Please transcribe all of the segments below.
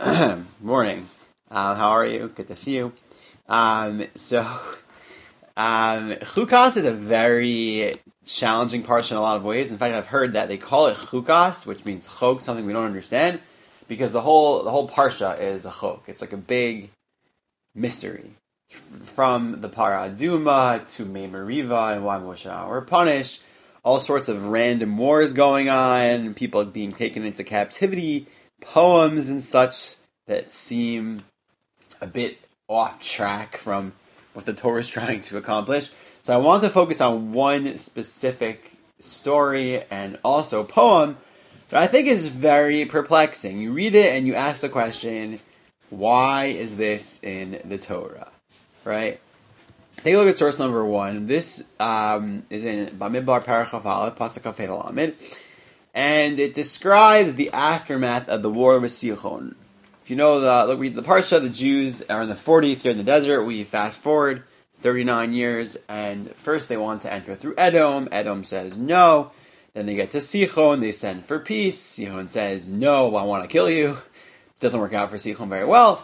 Morning. How are you? Good to see you. Chukas is a very challenging parsha in a lot of ways. In fact, I've heard that they call it Chukas, which means chok, something we don't understand, because the whole parsha is a chok. It's like a big mystery. From the Paraduma to Mei Meriva and why Moshe were punished, all sorts of random wars going on, people being taken into captivity, poems and such that seem a bit off track from what the Torah is trying to accomplish. So I want to focus on one specific story and also poem that I think is very perplexing. You read it and you ask the question, why is this in the Torah? Right? Take a look at source number 1. This is in Bamidbar Parachaf Aleph, Pasuk Kaf Lamed, and it describes the aftermath of the war with Sichon. If you know read the parsha, the Jews are in the 40th year in the desert. We fast forward 39 years, and first they want to enter through Edom. Edom says no. Then they get to Sichon. They send for peace. Sichon says no, I want to kill you. Doesn't work out for Sichon very well,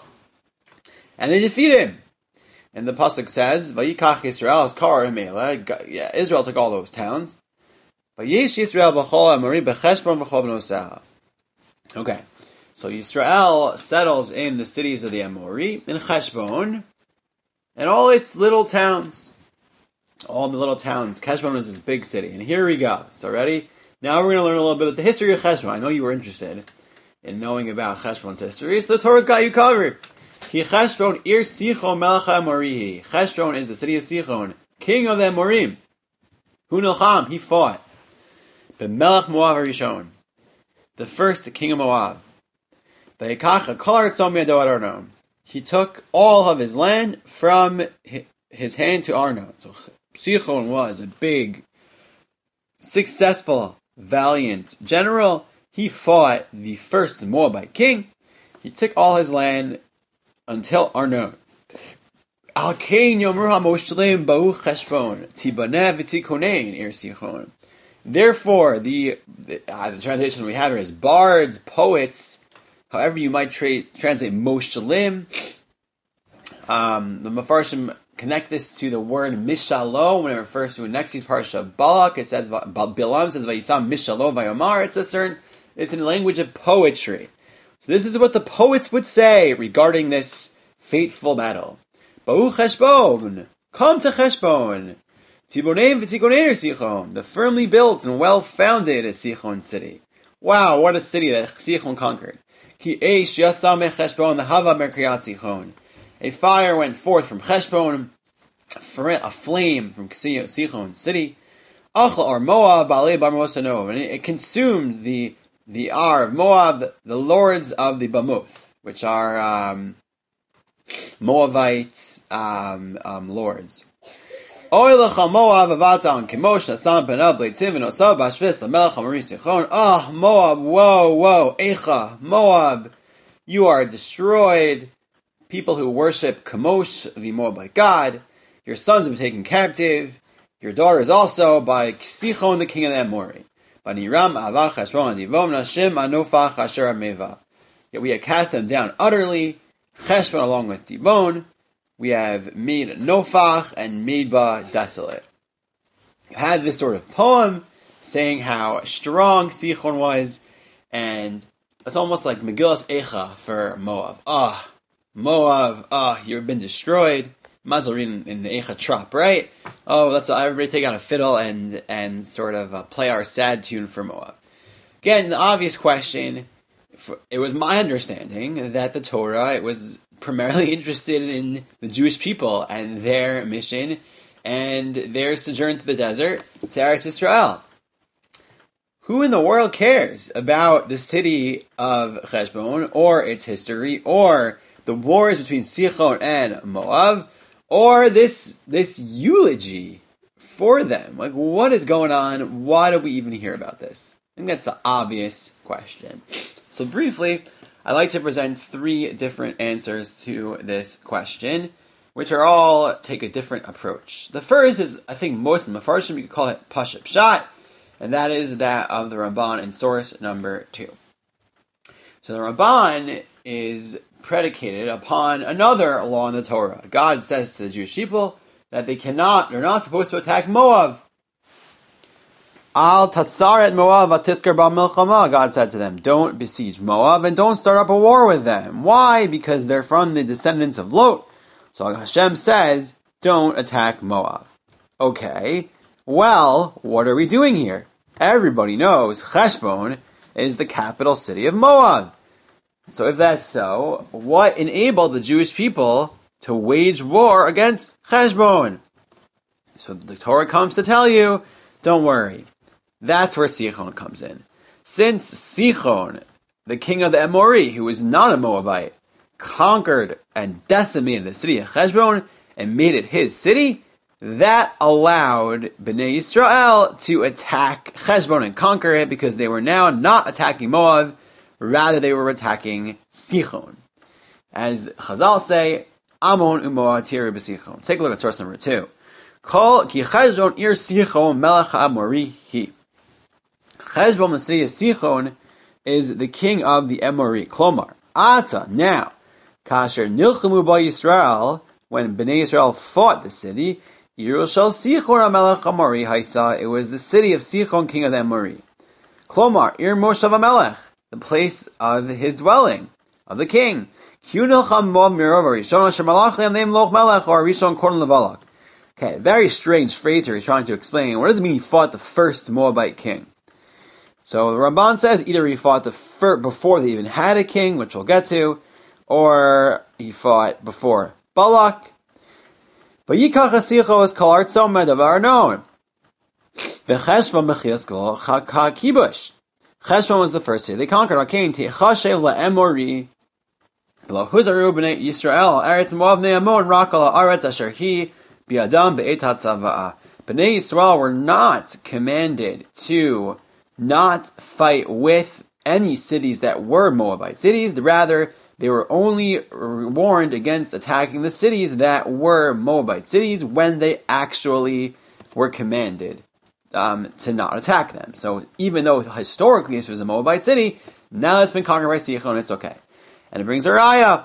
and they defeat him. And the pasuk says, "Vayikach Yisrael as kar Mela." Yeah, Israel took all those towns. Vayesh Yisrael b'chol Amori b'Cheshbon b'chol b'Noseh. Okay, so Yisrael settles in the cities of the Amori in Cheshbon and all its little towns. All the little towns. Cheshbon was this big city, and here we go. So ready? Now we're going to learn a little bit about the history of Cheshbon. I know you were interested in knowing about Cheshbon's history, so the Torah's got you covered. Ki Cheshbon ir Sichon melech Amorihi. Cheshbon is the city of Sichon, king of the Amorim. Hu nilcham, he fought. B'melech Moav Rishon, the first king of Moab. Vayikacha kol artzom mi'ado ad Arnon. He took all of his land from his hand to Arnon. So Sichon was a big, successful, valiant general. He fought the first Moabite king. He took all his land until Arnon. Al kain yomru hamoshlim ba'u Cheshbon tibaneh v'tikonein ir Sichon. Therefore, the translation we have here is bards, poets, however you might translate moshlim. The Mefarshim connect this to the word mishalo when it refers to a next week's parsha Balak. It says Bilam says vayisam mishalo vayomar. It's in the language of poetry. So this is what the poets would say regarding this fateful battle. Ba'u Cheshbon, come to Cheshbon. Tiboneim v'tikoneir Sichon, the firmly built and well-founded Sichon city. Wow, what a city that Sichon conquered. Ki eish yatsa me Cheshbon hava merkiyat Sichon. A fire went forth from Cheshbon, a flame from Sichon city. Achla or Moab ba'alei bar Mosanov, and it consumed the Ar of Moab, the lords of the Bamoth, which are Moabite lords. Oh, Moab, woe, Echa, Moab, you are destroyed. People who worship Chemosh, the Moabite god, your sons have been taken captive, your daughters also, by Sichon, the king of the Amori. Yet we have cast them down utterly, Cheshbon along with Dibon. We have made Nofach and Medba desolate. You had this sort of poem saying how strong Sichon was, and it's almost like Megillas Echa for Moab. Moab, you've been destroyed. Might as well read in the Echa Trop, right? Let's everybody take out a fiddle and sort of play our sad tune for Moab. Again, the obvious question, it was my understanding that the Torah, it was primarily interested in the Jewish people and their mission and their sojourn to the desert, to Eretz Yisrael. Who in the world cares about the city of Cheshbon, or its history, or the wars between Sichon and Moab, or this eulogy for them? Like, what is going on? Why do we even hear about this? I think that's the obvious question. So briefly, I like to present 3 different answers to this question, which are all take a different approach. The first is, I think most of the Mefarshim, you could call it Pashut Pshat, and that is that of the Ramban in source number 2. So the Ramban is predicated upon another law in the Torah. God says to the Jewish people that they're not supposed to attack Moab. Al tatzaret Moab atiskar ba milchama, God said to them, don't besiege Moab and don't start up a war with them. Why? Because they're from the descendants of Lot. So Hashem says, don't attack Moab. Okay, well, what are we doing here? Everybody knows Heshbon is the capital city of Moab. So if that's so, what enabled the Jewish people to wage war against Heshbon? So the Torah comes to tell you, don't worry. That's where Sichon comes in. Since Sichon, the king of the Amori, who was not a Moabite, conquered and decimated the city of Heshbon and made it his city, that allowed Bnei Yisrael to attack Heshbon and conquer it, because they were now not attacking Moab, rather they were attacking Sichon. As Chazal say, Amon u'Moab tiru b'Sichon. Take a look at source number 2. Kol ki Heshbon ir Sichon melech Amori hi. Heshbon, the city of Sichon, is the king of the Amori. Klomar, Ata, now, Kasher nilchemu ba Yisrael, when Bnei Yisrael fought the city, Yerushal Sichon HaMelech Amori Haisa, it was the city of Sichon, king of the Amori. Klomar, Ir Moshav HaMelech, the place of his dwelling, of the king. Okay, very strange phrase here he's trying to explain. What does it mean he fought the first Moabite king? So the Ramban says either he fought before they even had a king, which we'll get to, or he fought before Balak. Vayikach HaSicho es kol artzo medavar known. V'cheshbon b'chias kol kibush. Cheshbon was the first city they conquered. Arkain tichashev la'emori lo huzaru b'nei Yisrael eretz Moab ne'amon rakal ha'aretz asher hi bi'adam be'et hatzava'ah. Bnei Yisrael were not commanded to not fight with any cities that were Moabite cities. Rather, they were only warned against attacking the cities that were Moabite cities when they actually were commanded to not attack them. So even though historically this was a Moabite city, now that it's been conquered by Sichon, it's okay. And it brings a raya.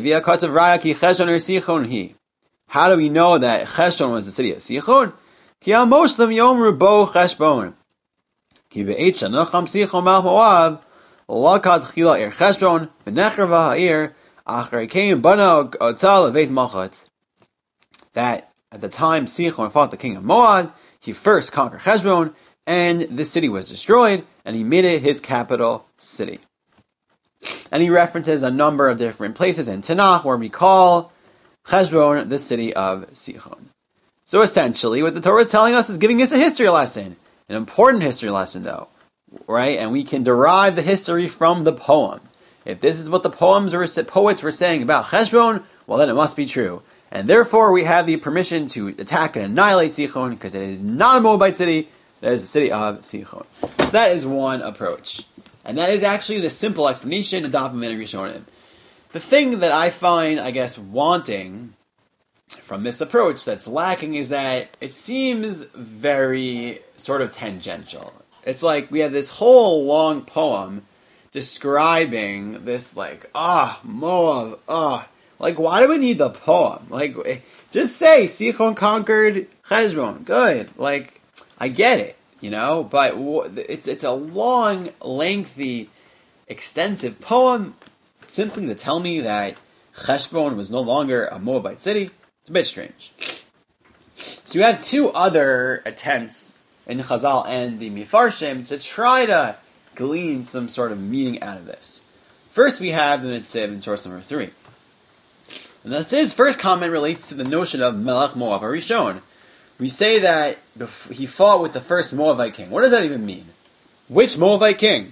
How do we know that Cheshbon was the city of Sichon? Ki al-Moslim yomru bo Cheshbon. Ki be'et shanocham Sichon mal Moab. Lakad chila ir Cheshbon v'necher v'ha'ir achar came bana otal levet malchat. That at the time Sichon fought the king of Moab, he first conquered Cheshbon, and the city was destroyed, and he made it his capital city. And he references a number of different places in Tanakh where we call Cheshbon the city of Sichon. So essentially, what the Torah is telling us is giving us a history lesson, an important history lesson though. Right, and we can derive the history from the poem. If this is what the poets were saying about Cheshbon, well then it must be true. And therefore we have the permission to attack and annihilate Sichon, because it is not a Moabite city, it is the city of Sichon. So that is one approach. And that is actually the simple explanation of Daf Mimena Rishonim. The thing that I find, I guess, wanting from this approach that's lacking is that it seems very sort of tangential. It's like we have this whole long poem describing this, like, Moab, like, why do we need the poem? Like, just say Sichon conquered Cheshbon. Good. Like, I get it, but it's a long, lengthy, extensive poem simply to tell me that Cheshbon was no longer a Moabite city. It's a bit strange. So you have two other attempts in Chazal and the Mifarshim to try to glean some sort of meaning out of this. First we have the Netziv in source number 3. And the Netziv's first comment relates to the notion of Melech Moab HaRishon. We say that he fought with the first Moabite king. What does that even mean? Which Moabite king?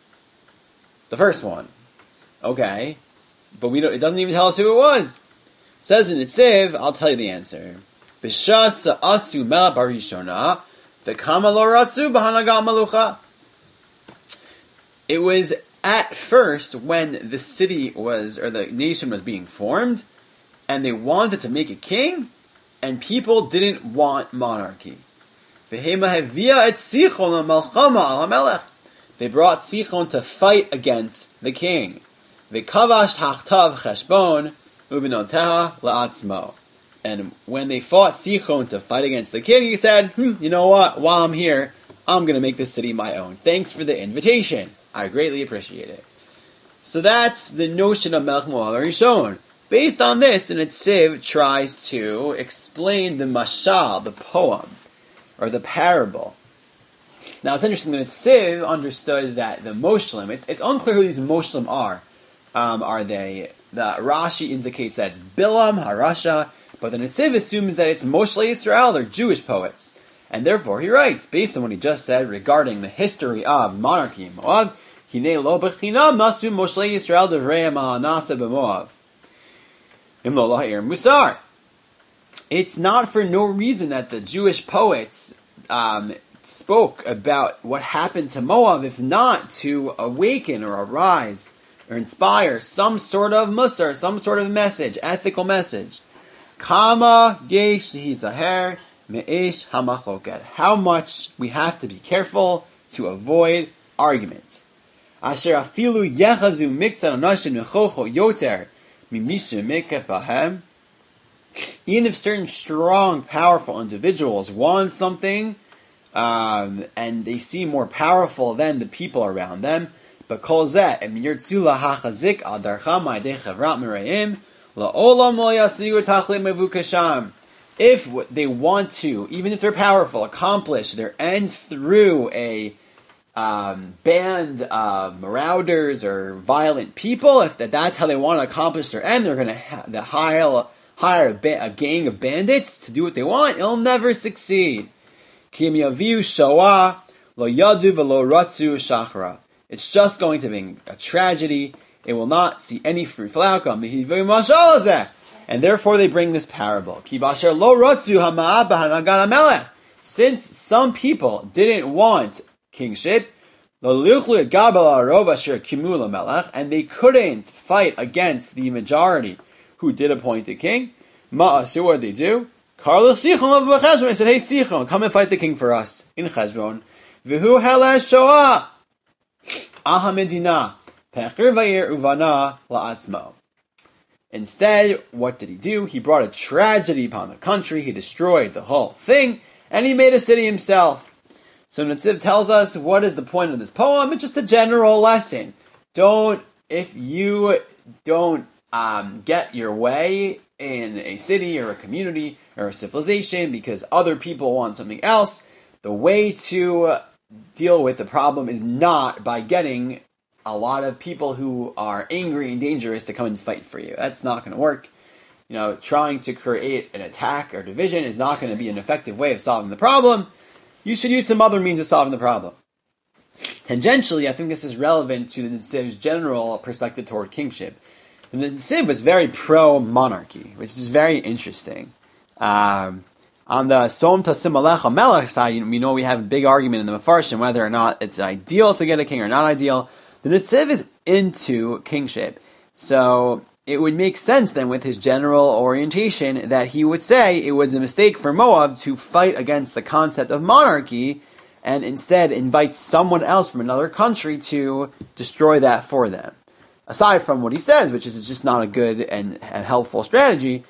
The first one. Okay. But it doesn't even tell us who it was. It says in Netziv, I'll tell you the answer. B'shas sa'asu Melech HaRishonah. It was at first when the city was, or the nation was being formed, and they wanted to make a king, and people didn't want monarchy. They brought Sichon to fight against the king. V'kavash tachtav Cheshbon uvinoteha la'atzmo. And when they fought Sichon to fight against the king, he said, you know what, while I'm here, I'm going to make this city my own. Thanks for the invitation. I greatly appreciate it. So that's the notion of Melech Moav HaRishon. Based on this, the Netziv tries to explain the mashal, the poem, or the parable. Now it's interesting, the Netziv understood that the Moshlim, it's unclear who these Moshlim are. Are they, the Rashi indicates that it's Bilam, Harasha, but the Netziv assumes that it's Moshe Yisrael, they're Jewish poets. And therefore he writes, based on what he just said regarding the history of monarchy in Moab, Hinei lo b'china masu Moshe Yisrael devrei ma'anase b'Moab. Im lo lahir musar. It's not for no reason that the Jewish poets spoke about what happened to Moab, if not to awaken or arise or inspire some sort of musar, some sort of message, ethical message. Kama yesh hizaher me'esh hamachloket. How much we have to be careful to avoid argument. Asher afilu yechazu miktzat anashim nechocho yoter mimishu mikef bahem. Even if certain strong, powerful individuals want something, and they seem more powerful than the people around them, but kol zeh em yirtzu lahachazik al darcha ma'idei chavrat merayim la'olam lo yasligu tachlim mevukasham. If they want to, even if they're powerful, accomplish their end through a band of marauders or violent people, if that's how they want to accomplish their end, they're going to hire a gang of bandits to do what they want, it'll never succeed. Kim yaviu shoah lo yadu v'lo ratzu shachra. It's just going to be a tragedy. It will not see any fruitful outcome. And therefore they bring this parable. Since some people didn't want kingship, and they couldn't fight against the majority who did appoint a king, what did they do? They said, hey Sichon, come and fight the king for us in Cheshbon. V'hu helesh shoah aha medina pechir va'ir uvana la'atzmo. Instead, what did he do? He brought a tragedy upon the country, he destroyed the whole thing, and he made a city himself. So Netziv tells us, what is the point of this poem? It's just a general lesson. If you don't get your way in a city or a community or a civilization because other people want something else, the way to deal with the problem is not by getting a lot of people who are angry and dangerous to come and fight for you. That's not going to work. Trying to create an attack or division is not going to be an effective way of solving the problem. You should use some other means of solving the problem. Tangentially, I think this is relevant to the Netziv's general perspective toward kingship. The Netziv was very pro-monarchy, which is very interesting. On the Som Tasim Alecha Melech side, we know we have a big argument in the Mefarshim whether or not it's ideal to get a king or not ideal. The Netziv is into kingship. So it would make sense then with his general orientation that he would say it was a mistake for Moab to fight against the concept of monarchy and instead invite someone else from another country to destroy that for them. Aside from what he says, which is just not a good and helpful strategy,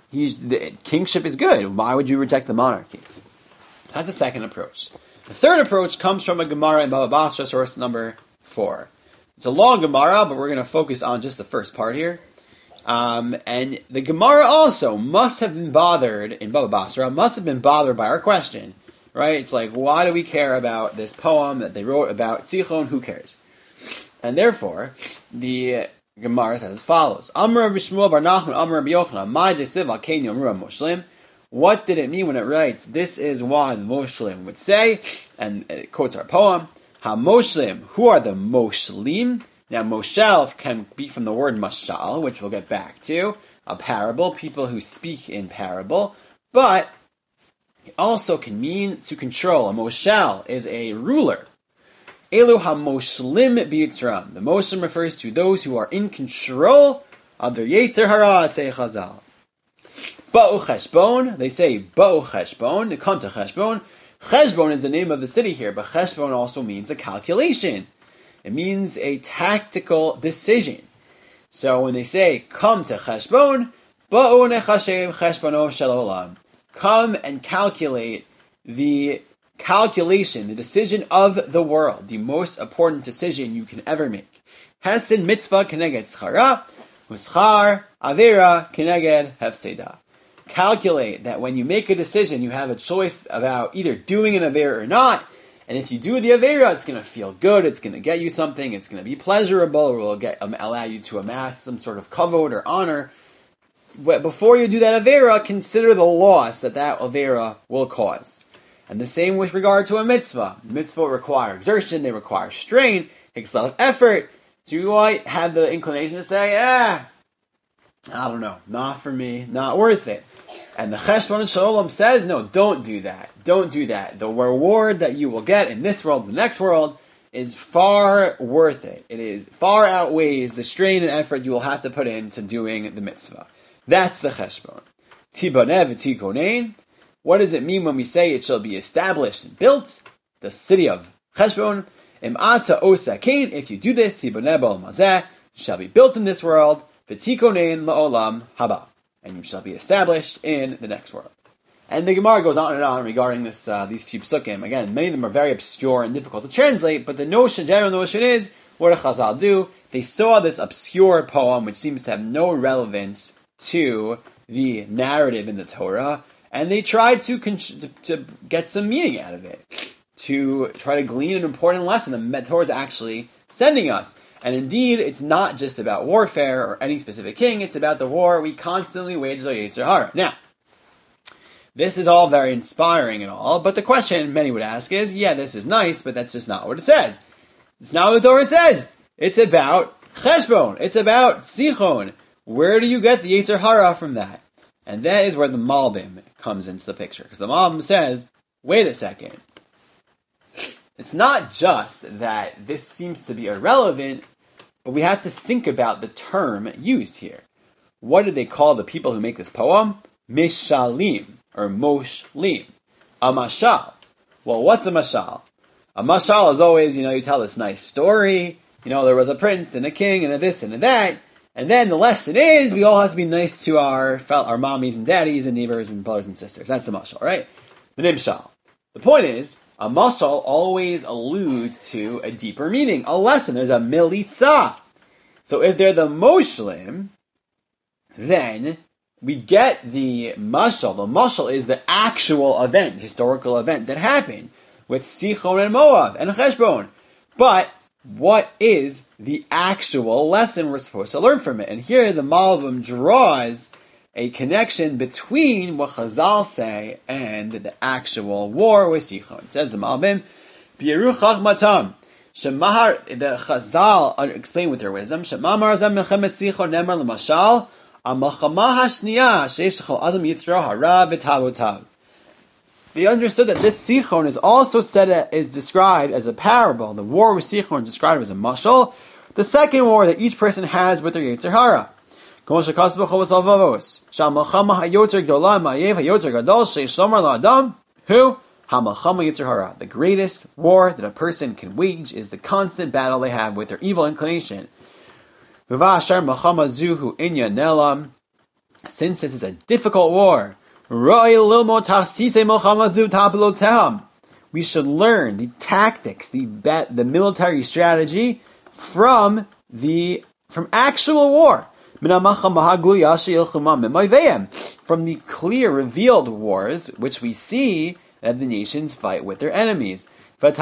kingship is good. Why would you reject the monarchy? That's a second approach. The third approach comes from a Gemara in Baba Basra, source number 4. It's a long Gemara, but we're going to focus on just the first part here. And the Gemara also must have been bothered, in Baba Basra, must have been bothered by our question. Right? It's like, why do we care about this poem that they wrote about Sichon? Who cares? And therefore, the Gemara says as follows: Amar B'Shmuel Bar Nachman, Amar B'Yochanan, Ma Desiv Al Ken Yomru Moshlim. What did it mean when it writes, this is why the Moshlim would say, and it quotes our poem, Ha-Moshlim, who are the Moshlim? Now, Moshel can be from the word Mashal, which we'll get back to, a parable, people who speak in parable, but it also can mean to control. A Moshel is a ruler. Elu ha-moshlim b'yitzram. The moshlim refers to those who are in control of their yetzer hara, say Chazal. Ba'u Cheshbon, they say Ba'u Cheshbon, they come to Cheshbon. Cheshbon is the name of the city here, but Cheshbon also means a calculation. It means a tactical decision. So when they say, come to Cheshbon, ba'u nechashem cheshbono shel olam. Come and calculate the calculation, the decision of the world, the most important decision you can ever make. Hesed mitzvah keneged schara, uschar avera keneged hefseda. Calculate that when you make a decision, you have a choice about either doing an avera or not. And if you do the avera, it's going to feel good. It's going to get you something. It's going to be pleasurable. It will allow you to amass some sort of kavod or honor. But before you do that avera, consider the loss that avera will cause. And the same with regard to a mitzvah. Mitzvah require exertion. They require strain. Takes a lot of effort. So you might have the inclination to say, I don't know, not for me, not worth it. And the Cheshbon Shalom says, no, don't do that. Don't do that. The reward that you will get in this world, the next world, is far worth it. It is far outweighs the strain and effort you will have to put into doing the mitzvah. That's the Cheshbon. Tibonev v'tikonein. What does it mean when we say it shall be established and built? The city of Cheshbon. Im'ata osakein. If you do this, tibonev b'olam hazeh, shall be built in this world. V'tikonein la'olam haba. And you shall be established in the next world. And the Gemara goes on and on regarding this, these few psukim. Again, many of them are very obscure and difficult to translate, but the general notion is, what did Chazal do? They saw this obscure poem, which seems to have no relevance to the narrative in the Torah, and they tried to get some meaning out of it, to try to glean an important lesson that the Torah is actually sending us. And indeed, it's not just about warfare or any specific king, it's about the war we constantly wage on Yetzer Hara. Now, this is all very inspiring and all, but the question many would ask is, this is nice, but that's just not what it says. It's not what the Torah says. It's about Cheshbon. It's about Sichon. Where do you get the Yetzer Hara from that? And that is where the Malbim comes into the picture. Because the Malbim says, wait a second. It's not just that this seems to be irrelevant, but we have to think about the term used here. What do they call the people who make this poem? Mishalim, or Moshlim. A mashal. Well, what's a mashal? A mashal is always, you tell this nice story. There was a prince and a king and a this and a that. And then the lesson is, we all have to be nice to our mommies and daddies and neighbors and brothers and sisters. That's the mashal, right? The nimshal. The point is, a mashal always alludes to a deeper meaning, a lesson. There's a militza. So if they're the moshlim, then we get the mashal. The mashal is the actual event, historical event that happened with Sichon and Moab and Cheshbon. But what is the actual lesson we're supposed to learn from it? And here the Malbim draws a connection between what Chazal say and the actual war with Sichon. It says the Malbim, Biru Chachmatam, Shemahar, the Chazal explain with their wisdom, Shemamar Zam Mechemet Sichon Nemar L'Mashal, Amachama Hashniya, Sheish Chol Adam Yitzro Hara V'Tavotav. They understood that this Sichon is also is described as a parable. The war with Sichon is described as a mashal. The second war that each person has with their Yetzer Hara. Who? Hamachama Yetzer Hara. The greatest war that a person can wage is the constant battle they have with their evil inclination. Since this is a difficult war, we should learn the tactics, the military strategy from actual war. From the clear revealed wars, which we see that the nations fight with their enemies. Let's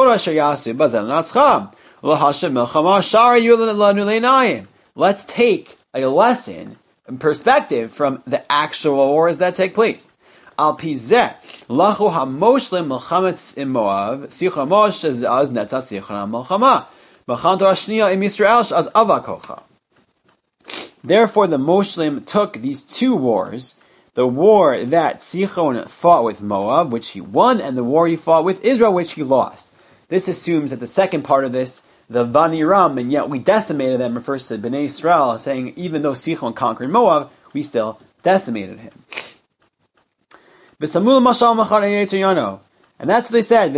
take a lesson and perspective from the actual wars that take place. Al pizeh, lachu hamoshlim milchamet in Moab, sichon mosh az netzah sichon milchama, machanto ashniya im Yisrael az avakocha. Therefore, the Moshlim took these two wars, the war that Sichon fought with Moab, which he won, and the war he fought with Israel, which he lost. This assumes that the second part of this, the Vaniram, and yet we decimated them, refers to Bnei Israel, saying even though Sichon conquered Moab, we still decimated him. And that's what they said.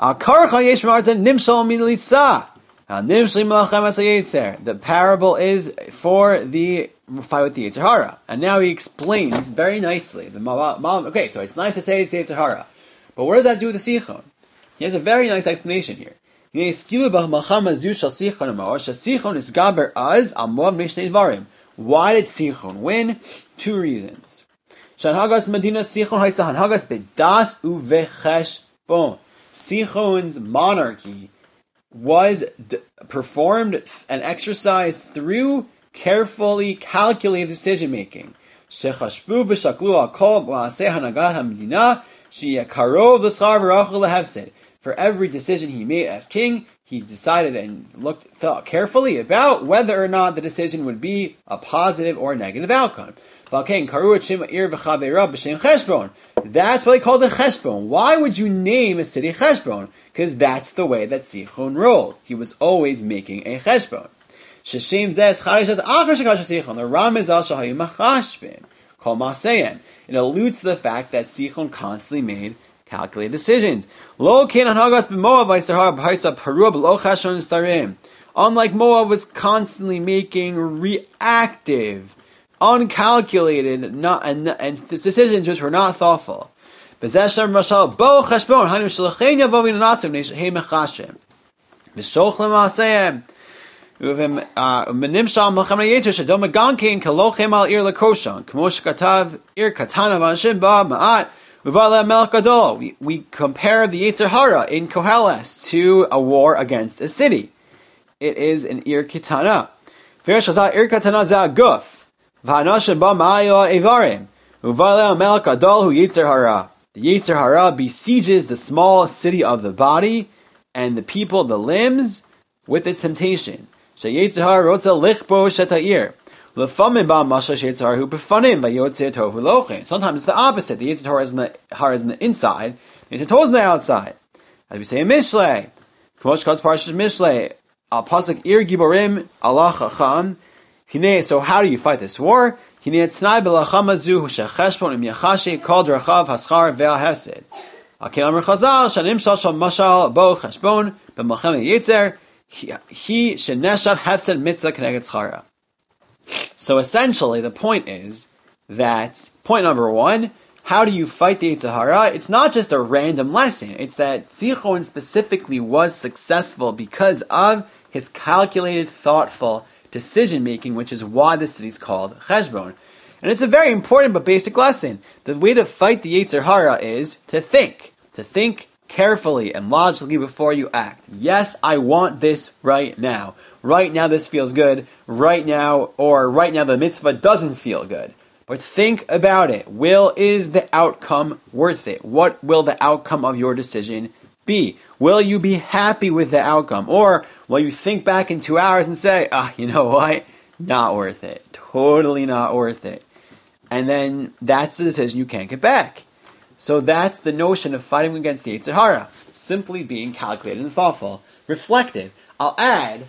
The parable is for the fight with the Yetzer Hara. And now he explains very nicely. Okay, so it's nice to say it's the Yetzer Hara. But what does that do with the Sichon? He has a very nice explanation here. Why did Sichon win? Two reasons. Sichon's monarchy was performed and exercised through carefully calculated decision making. For every decision he made as king, he decided and thought carefully about whether or not the decision would be a positive or negative outcome. That's why they called it Cheshbon. Why would you name a city Cheshbon? Because that's the way that Sichon rolled. He was always making a Cheshbon. The Ramezal Shahayim Machashbin. Kol Maseyen. It alludes to the fact that Sichon constantly made calculated decisions. Unlike Moab was constantly making reactive, uncalculated, and decisions which were not thoughtful. We compare the Yetzer Hara in Koheles to a war against a city. It is an Ir Kitana. Ir Kitana za guf. V'hanashim ba ma'ayo evarim. Uvaleh melech gadol hu Yetzer Hara. The Yetzer Hara besieges the small city of the body and the people, the limbs, with its temptation. Sheyetzer Hara rotza lichbo sheta'ir. Sometimes it's the opposite. The Yetzer Hara is in the inside, the Yetzer Torah is on the outside. As we say in Mishlei, Al Pasuk Ir Giborim Allah Chacham. So how do you fight this war? So essentially, the point is that, point number one, how do you fight the Yetzer Hara? It's not just a random lesson. It's that Sichon specifically was successful because of his calculated, thoughtful decision-making, which is why the city is called Cheshbon. And it's a very important but basic lesson. The way to fight the Yetzer Hara is to think carefully and logically before you act. Yes, I want this right now. Right now this feels good. Right now the mitzvah doesn't feel good. But think about it. Is the outcome worth it? What will the outcome of your decision be? Will you be happy with the outcome? Or will you think back in 2 hours and say, you know what? Not worth it. Totally not worth it. And then that's the decision you can't get back. So that's the notion of fighting against the Yetzer Hara. Simply being calculated and thoughtful. Reflective. I'll add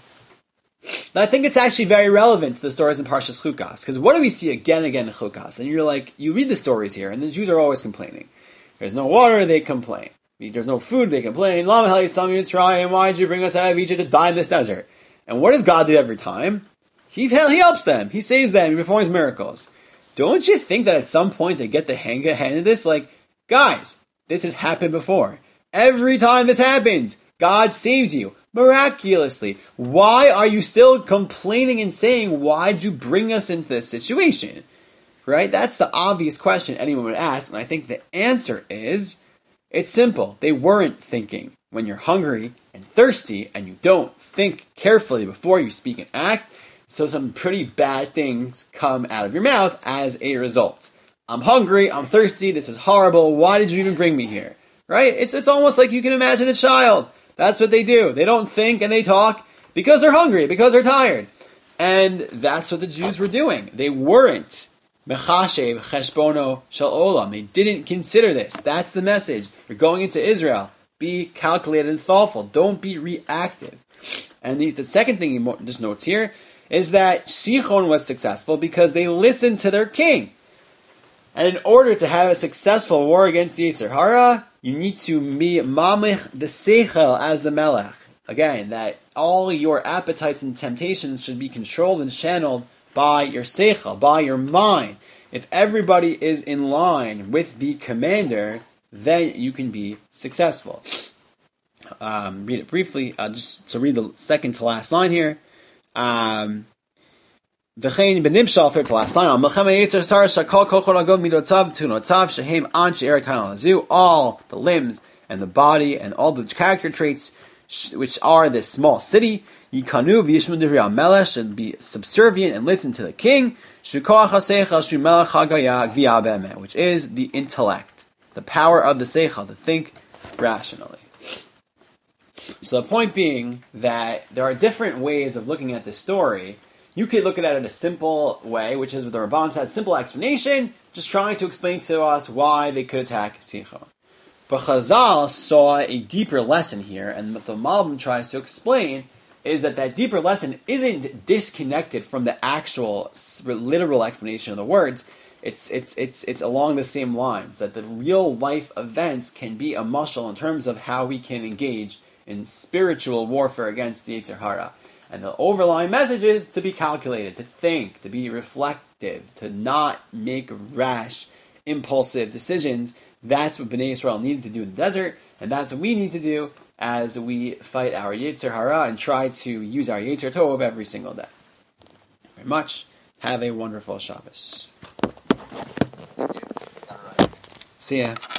that I think it's actually very relevant to the stories in Parshas Chukas. Because what do we see again and again in Chukas? And you're like, you read the stories here, and the Jews are always complaining. There's no water, they complain. There's no food, they complain. Lama hell you try, and why did you bring us out of Egypt to die in this desert? And what does God do every time? He helps them. He saves them. He performs miracles. Don't you think that at some point they get the hang of this? Like, guys, this has happened before. Every time this happens, God saves you miraculously. Why are you still complaining and saying, why'd you bring us into this situation? Right? That's the obvious question anyone would ask. And I think the answer is, it's simple. They weren't thinking. When you're hungry and thirsty and you don't think carefully before you speak and act, so some pretty bad things come out of your mouth as a result. I'm hungry, I'm thirsty, this is horrible, why did you even bring me here? Right? It's almost like you can imagine a child. That's what they do. They don't think and they talk because they're hungry, because they're tired. And that's what the Jews were doing. They weren't mechashev cheshbono shel olam. They didn't consider this. That's the message. You're going into Israel. Be calculated and thoughtful. Don't be reactive. And the second thing he just notes here is that Sichon was successful because they listened to their king. And in order to have a successful war against the Yetzer Hara, You need to be mamich the seichel as the melech. Again, that all your appetites and temptations should be controlled and channeled by your seichel, by your mind. If everybody is in line with the commander, then you can be successful. Read it briefly, just to read the second to last line here. V'chein b'nimshal, third to last line. Al melchem ha'yetzer sar shakol kol chorago midotav tunotav shehem an she'er ta'alazu. All the limbs and the body and all the character traits which are this small city, yikanu v'yishmu divrei HaMelech, should be subservient and listen to the king, shukoach ha'seichel shu melech hagaya gvia be'emet, which is the intellect, the power of the seichel, to think rationally. So the point being that there are different ways of looking at this story. You could look at it in a simple way, which is what the Ramban says, simple explanation, just trying to explain to us why they could attack Sichon. But Chazal saw a deeper lesson here, and what the Malbim tries to explain is that deeper lesson isn't disconnected from the actual literal explanation of the words. It's along the same lines, that the real life events can be a mashal in terms of how we can engage in spiritual warfare against the Yetzer Hara. And the overlying message is to be calculated, to think, to be reflective, to not make rash, impulsive decisions. That's what Bnei Yisrael needed to do in the desert, and that's what we need to do as we fight our Yetzer Hara and try to use our Yetzer Tov every single day. Very much. Have a wonderful Shabbos. See ya.